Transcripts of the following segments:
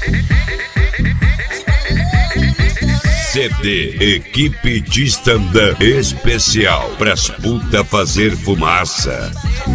CD Equipe de stand-up especial pras puta fazer fumaça.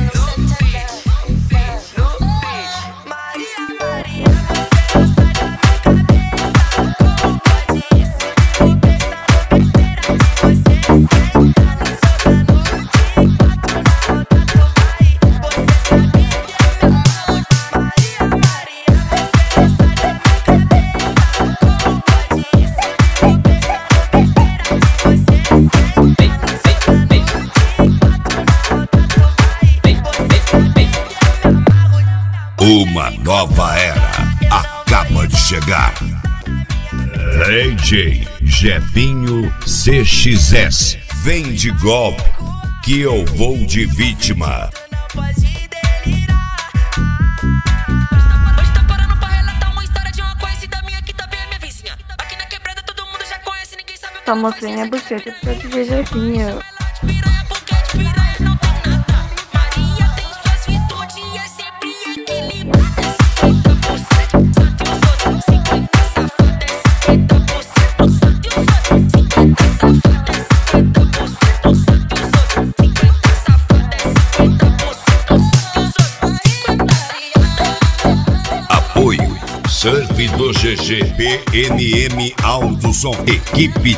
Uma nova era acaba de chegar. DJ Jefinho CXS. Vem de golpe que eu vou de vítima. Hoje tá parando pra relatar uma história de uma conhecida minha que também é minha vizinha. Aqui na quebrada todo mundo já conhece, ninguém sabe o que Só mostrei minha buceta pra DJ Jefinho. Apoio Surf do GG, PNM Alto Som, Equipe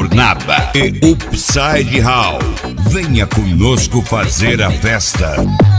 Tapornaba e Upside Hall. Venha conosco fazer a festa.